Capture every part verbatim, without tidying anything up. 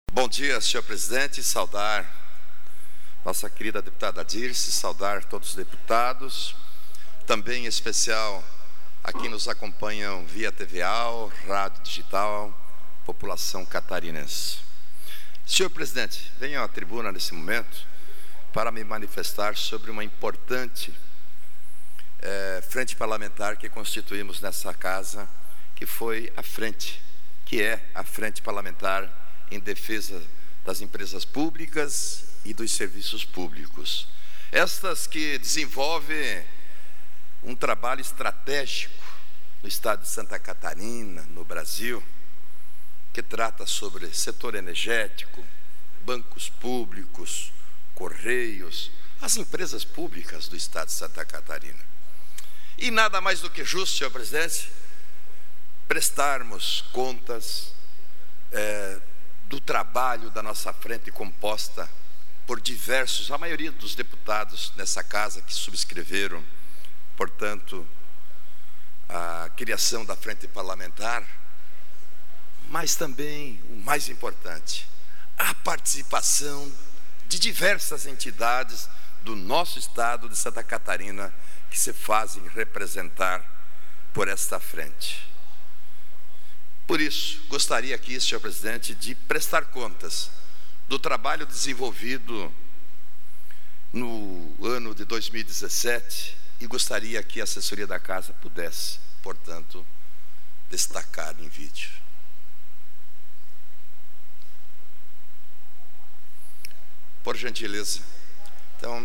Bom dia, senhor presidente, saudar nossa querida deputada Dirce, saudar todos os deputados, também em especial a quem nos acompanham via T V A, rádio digital, população catarinense. Senhor presidente, venho à tribuna nesse momento para me manifestar sobre uma importante é, frente parlamentar que constituímos nessa casa, que foi a frente, que é a frente parlamentar em defesa das empresas públicas e dos serviços públicos. Estas que desenvolvem um trabalho estratégico no estado de Santa Catarina, no Brasil, que trata sobre setor energético, bancos públicos, correios, as empresas públicas do estado de Santa Catarina. E nada mais do que justo, senhor presidente, prestarmos contas é, do trabalho da nossa frente composta por diversos, a maioria dos deputados nessa casa que subscreveram, portanto, a criação da frente parlamentar, mas também, o mais importante, a participação de diversas entidades do nosso estado de Santa Catarina que se fazem representar por esta frente. Por isso, gostaria aqui, senhor presidente, de prestar contas do trabalho desenvolvido no ano de dois mil e dezessete e gostaria que a assessoria da casa pudesse, portanto, destacar em vídeo. Por gentileza. Então,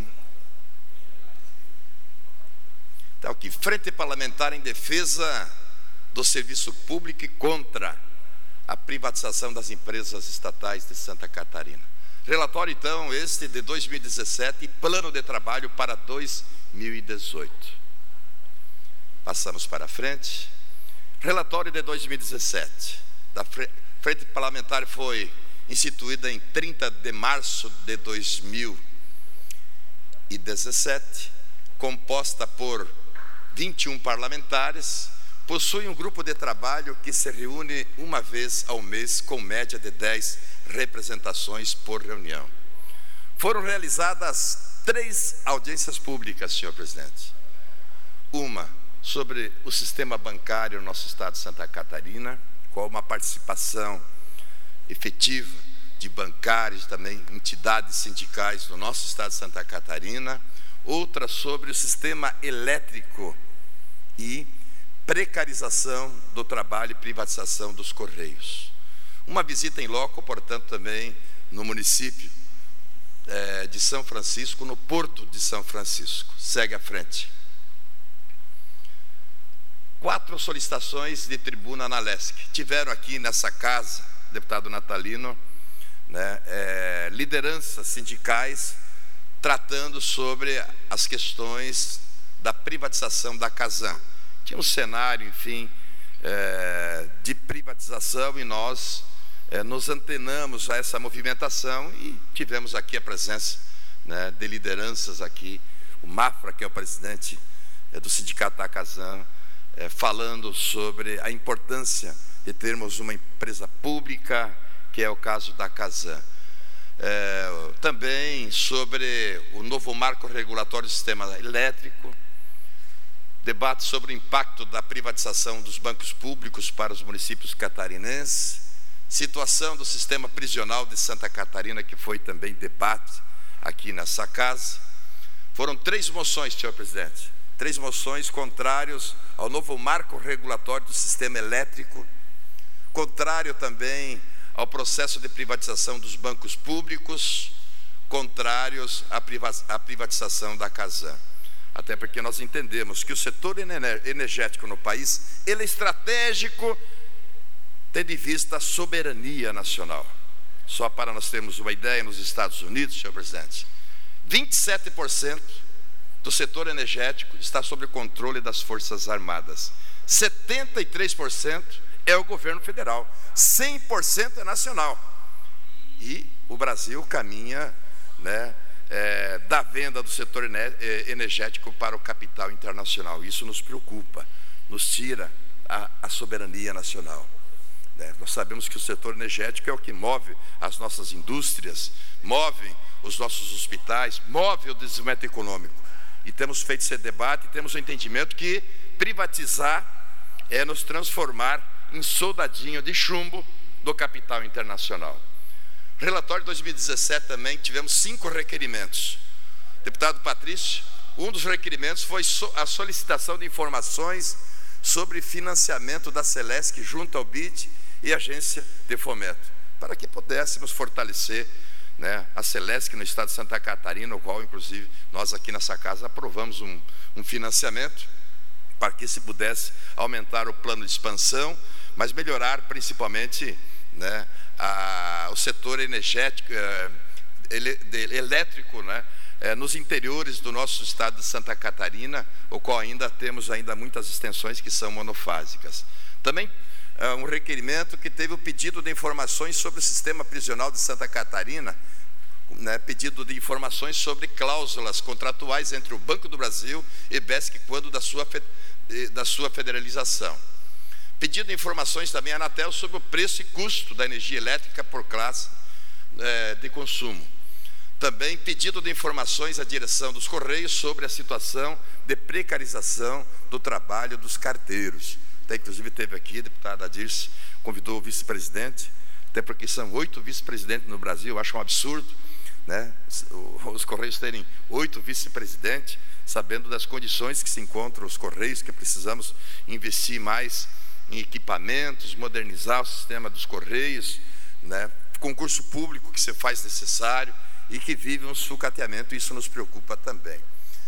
então aqui, Frente Parlamentar em Defesa do Serviço Público e contra a privatização das empresas estatais de Santa Catarina. Relatório, então, este de dois mil e dezessete e plano de trabalho para dois mil e dezoito. Passamos para frente. Relatório de dois mil e dezessete. Da Frente Parlamentar foi instituída em trinta de março de dois mil e dezessete, composta por vinte e um parlamentares, possui um grupo de trabalho que se reúne uma vez ao mês, com média de dez representações por reunião. Foram realizadas três audiências públicas, senhor presidente. Uma sobre o sistema bancário no nosso estado de Santa Catarina, com uma participação efetiva de bancários, também entidades sindicais do nosso estado de Santa Catarina. Outra sobre o sistema elétrico e precarização do trabalho e privatização dos Correios. Uma visita em loco, portanto, também no município é, de São Francisco, no Porto de São Francisco. Segue à frente. Quatro solicitações de tribuna na Lesc. Tiveram aqui nessa casa, deputado Natalino, né, é, lideranças sindicais tratando sobre as questões da privatização da Casan. Tinha um cenário, enfim, é, de privatização e nós é, nos antenamos a essa movimentação e tivemos aqui a presença, né, de lideranças aqui, o Mafra, que é o presidente é, do sindicato da Casan, é, falando sobre a importância de termos uma empresa pública, que é o caso da Casan. É, também sobre o novo marco regulatório do sistema elétrico, debate sobre o impacto da privatização dos bancos públicos para os municípios catarinenses, situação do sistema prisional de Santa Catarina, que foi também debate aqui nessa casa. Foram três moções, senhor presidente, três moções contrários ao novo marco regulatório do sistema elétrico, contrário também ao processo de privatização dos bancos públicos, contrários à privatização da Casan. Até porque nós entendemos que o setor energético no país, ele é estratégico, tendo em vista a soberania nacional. Só para nós termos uma ideia, nos Estados Unidos, senhor presidente, vinte e sete por cento do setor energético está sob o controle das Forças Armadas. setenta e três por cento é o governo federal, cem por cento é nacional. E o Brasil caminha, né, É, da venda do setor energético para o capital internacional. Isso nos preocupa, nos tira a, a soberania nacional. né? Nós sabemos que o setor energético é o que move as nossas indústrias, move os nossos hospitais, move o desenvolvimento econômico. E temos feito esse debate e temos o entendimento que privatizar é nos transformar em soldadinho de chumbo do capital internacional. Relatório de dois mil e dezessete também tivemos cinco requerimentos. Deputado Patrício, um dos requerimentos foi a solicitação de informações sobre financiamento da Celesc junto ao B I D e Agência de Fomento, para que pudéssemos fortalecer, né, a Celesc no estado de Santa Catarina, o qual inclusive nós aqui nessa casa aprovamos um, um financiamento para que se pudesse aumentar o plano de expansão, mas melhorar principalmente, né, a, o setor energético, é, ele, de, elétrico, né, é, nos interiores do nosso estado de Santa Catarina, o qual ainda temos ainda muitas extensões que são monofásicas. Também é, um requerimento que teve o pedido de informações sobre o sistema prisional de Santa Catarina, né, pedido de informações sobre cláusulas contratuais entre o Banco do Brasil e B E S C quando da sua, da sua federalização. Pedido de informações também à Anatel sobre o preço e custo da energia elétrica por classe é, de consumo. Também pedido de informações à direção dos Correios sobre a situação de precarização do trabalho dos carteiros. Até inclusive teve aqui, a deputada Dirce convidou o vice-presidente, até porque são oito vice-presidentes no Brasil, eu acho um absurdo, né, os Correios terem oito vice-presidentes, sabendo das condições que se encontram os Correios, que precisamos investir mais em equipamentos, modernizar o sistema dos Correios, né, concurso público que se faz necessário e que vive um sucateamento, isso nos preocupa também.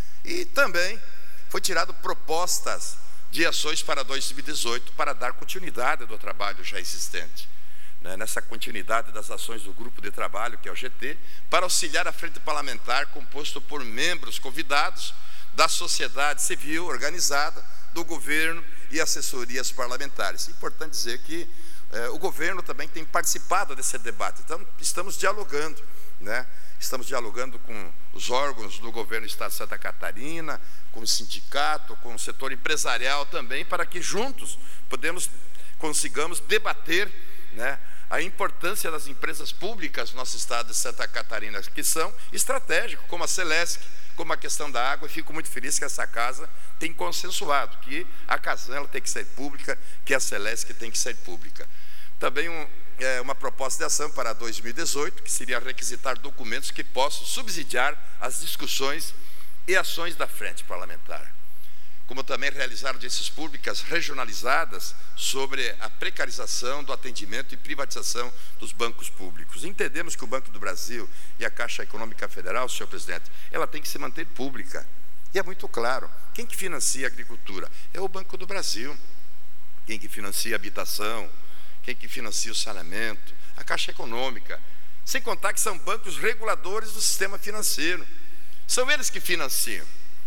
E também foi tirado propostas de ações para dois mil e dezoito para dar continuidade do trabalho já existente, né, nessa continuidade das ações do grupo de trabalho, que é o G T, para auxiliar a frente parlamentar composto por membros convidados da sociedade civil organizada, do governo e assessorias parlamentares. É importante dizer que eh, o governo também tem participado desse debate, então estamos dialogando, né? Estamos dialogando com os órgãos do governo do estado de Santa Catarina, com o sindicato, com o setor empresarial também, para que juntos podemos, consigamos debater, né, a importância das empresas públicas no nosso estado de Santa Catarina, que são estratégicas, como a Celesc, como a questão da água. E fico muito feliz que essa casa tem consensuado que a Casan ela tem que ser pública, que a Celesc tem que ser pública. Também um, é, uma proposta de ação para dois mil e dezoito, que seria requisitar documentos que possam subsidiar as discussões e ações da frente parlamentar. Como também realizar audiências públicas regionalizadas sobre a precarização do atendimento e privatização dos bancos públicos. Entendemos que o Banco do Brasil e a Caixa Econômica Federal, senhor presidente, ela tem que se manter pública. E é muito claro, quem que financia a agricultura? É o Banco do Brasil. Quem que financia a habitação? Quem que financia o saneamento? A Caixa Econômica. Sem contar que são bancos reguladores do sistema financeiro. São eles que financiam.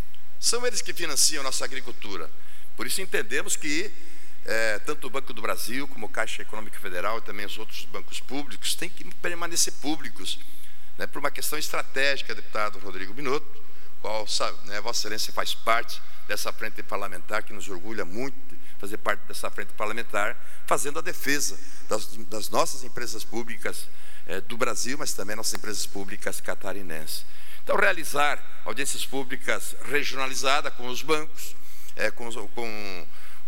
São eles que financiam a nossa agricultura. Por isso entendemos que é, tanto o Banco do Brasil como a Caixa Econômica Federal e também os outros bancos públicos têm que permanecer públicos, né, por uma questão estratégica, deputado Rodrigo Minotto, qual, sabe, né, Vossa Excelência faz parte dessa frente parlamentar, que nos orgulha muito fazer parte dessa frente parlamentar, fazendo a defesa das, das nossas empresas públicas é, do Brasil, mas também nossas empresas públicas catarinenses. Então, realizar audiências públicas regionalizadas com os bancos, é, com, com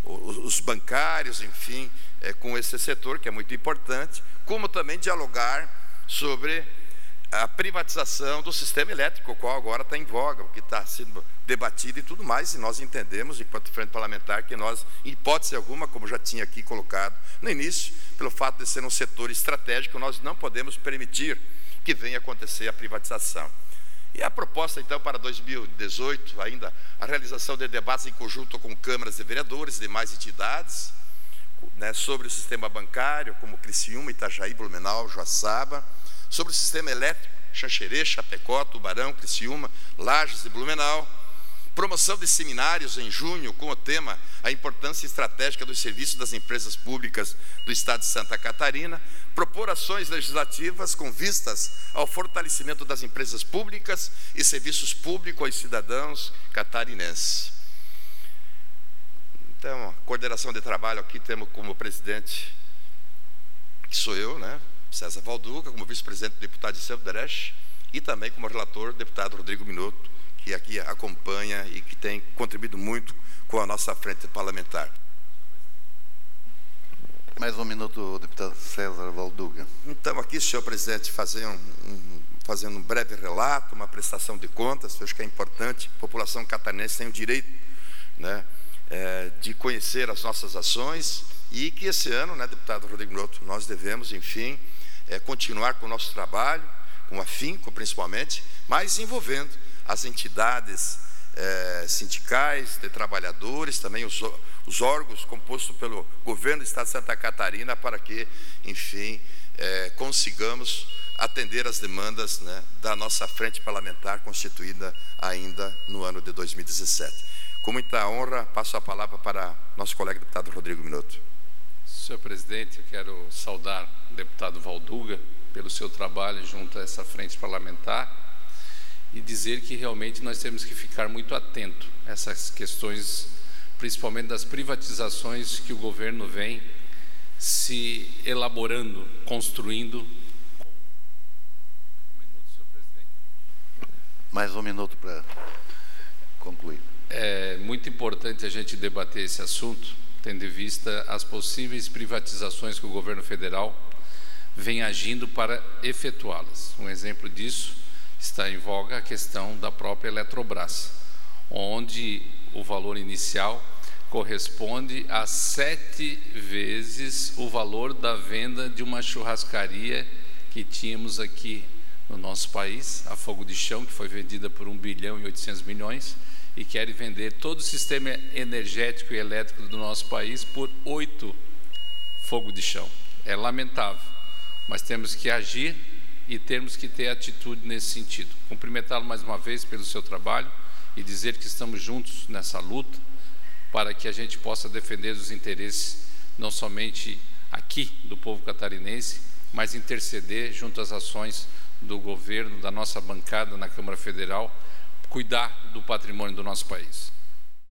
os bancários, enfim, é, com esse setor, que é muito importante, como também dialogar sobre a privatização do sistema elétrico, o qual agora está em voga, o que está sendo debatido e tudo mais, e nós entendemos, enquanto frente parlamentar, que nós, em hipótese alguma, como já tinha aqui colocado no início, pelo fato de ser um setor estratégico, nós não podemos permitir que venha acontecer a privatização. E a proposta, então, para dois mil e dezoito, ainda a realização de debates em conjunto com câmaras de vereadores e demais entidades, né, sobre o sistema bancário, como Criciúma, Itajaí, Blumenau, Joaçaba, sobre o sistema elétrico, Xanxerê, Chapecó, Tubarão, Criciúma, Lages e Blumenau, promoção de seminários em junho com o tema a importância estratégica dos serviços das empresas públicas do estado de Santa Catarina, propor ações legislativas com vistas ao fortalecimento das empresas públicas e serviços públicos aos cidadãos catarinenses. Então, a coordenação de trabalho aqui temos como presidente que sou eu, né, César Valduga, como vice-presidente, deputado Gisele Derech, e também como relator, deputado Rodrigo Minotto, que aqui acompanha e que tem contribuído muito com a nossa frente parlamentar. Mais um minuto, deputado César Valduga. Então, aqui, senhor presidente, fazer um, um, fazendo um breve relato, uma prestação de contas, eu acho que é importante, a população catarinense tem o direito, né, é, de conhecer as nossas ações, e que esse ano, né, deputado Rodrigo Minotto, nós devemos, enfim, é, continuar com o nosso trabalho, com afinco principalmente, mas envolvendo as entidades é, sindicais, de trabalhadores, também os, os órgãos compostos pelo governo do Estado de Santa Catarina, para que, enfim, é, consigamos atender as demandas, né, da nossa frente parlamentar, constituída ainda no ano de dois mil e dezessete. Com muita honra, passo a palavra para nosso colega deputado Rodrigo Minotto. Senhor presidente, eu quero saudar o deputado Valduga pelo seu trabalho junto a essa frente parlamentar e dizer que realmente nós temos que ficar muito atento a essas questões, principalmente das privatizações que o governo vem se elaborando, construindo. Um minuto, senhor presidente. Mais um minuto para concluir. É muito importante a gente debater esse assunto, tendo em vista as possíveis privatizações que o governo federal vem agindo para efetuá-las. Um exemplo disso está em voga a questão da própria Eletrobras, onde o valor inicial corresponde a sete vezes o valor da venda de uma churrascaria que tínhamos aqui no nosso país, a Fogo de Chão, que foi vendida por um bilhão e oitocentos milhões, e quer vender todo o sistema energético e elétrico do nosso país por oito Fogo de Chão. É lamentável, mas temos que agir e temos que ter atitude nesse sentido. Cumprimentá-lo mais uma vez pelo seu trabalho e dizer que estamos juntos nessa luta para que a gente possa defender os interesses não somente aqui do povo catarinense, mas interceder junto às ações do governo, da nossa bancada na Câmara Federal, cuidar do patrimônio do nosso país.